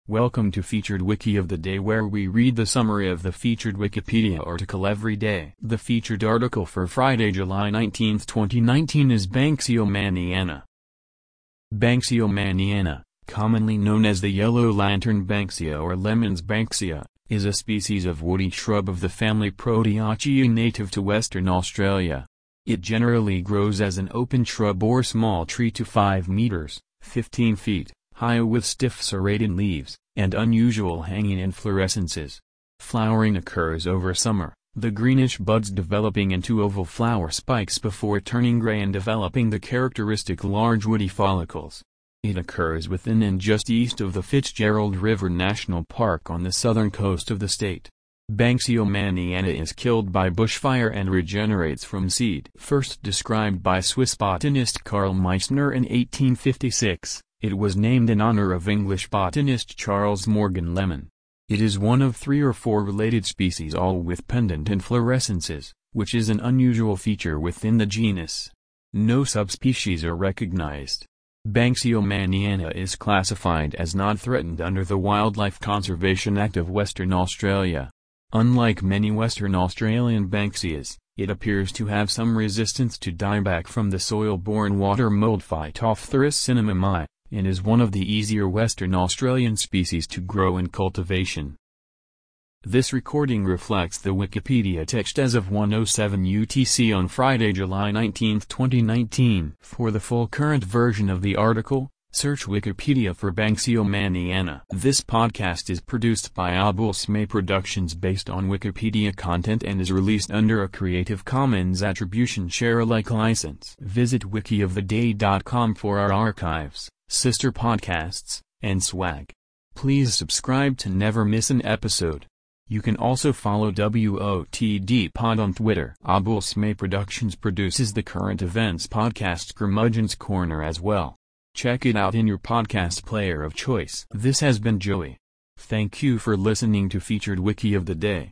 Welcome to Featured Wiki of the Day, where we read the summary of the featured Wikipedia article every day. The featured article for Friday, July 19, 2019 is Banksiomaniana. Banksiomaniana, commonly known as the yellow lantern banksia or lemons banksia, is a species of woody shrub of the family Proteaceae native to Western Australia. It generally grows as an open shrub or small tree to 5 meters, 15 feet, high with stiff serrated leaves, and unusual hanging inflorescences. Flowering occurs over summer, the greenish buds developing into oval flower spikes before turning gray and developing the characteristic large woody follicles. It occurs within and just east of the Fitzgerald River National Park on the southern coast of the state. Banksiomaniana is killed by bushfire and regenerates from seed. First described by Swiss botanist Carl Meissner in 1856, it was named in honor of English botanist Charles Morgan Lemon. It is one of 3 or 4 related species, all with pendant inflorescences, which is an unusual feature within the genus. No subspecies are recognized. Banksiomaniana is classified as not threatened under the Wildlife Conservation Act of Western Australia. Unlike many Western Australian banksias, it appears to have some resistance to dieback from the soil-borne water mold Phytophthora cinnamomyi, and is one of the easier Western Australian species to grow in cultivation. This recording reflects the Wikipedia text as of 1:07 UTC on Friday, July 19, 2019. For the full current version of the article, search Wikipedia for Banksiomaniana. This podcast is produced by Abul Smay Productions based on Wikipedia content and is released under a Creative Commons Attribution Share-alike license. Visit wikioftheday.com for our archives, sister podcasts, and swag. Please subscribe to never miss an episode. You can also follow WOTD Pod on Twitter. Abul Smay Productions produces the current events podcast Curmudgeon's Corner as well. Check it out in your podcast player of choice. This has been Joey. Thank you for listening to Featured Wiki of the Day.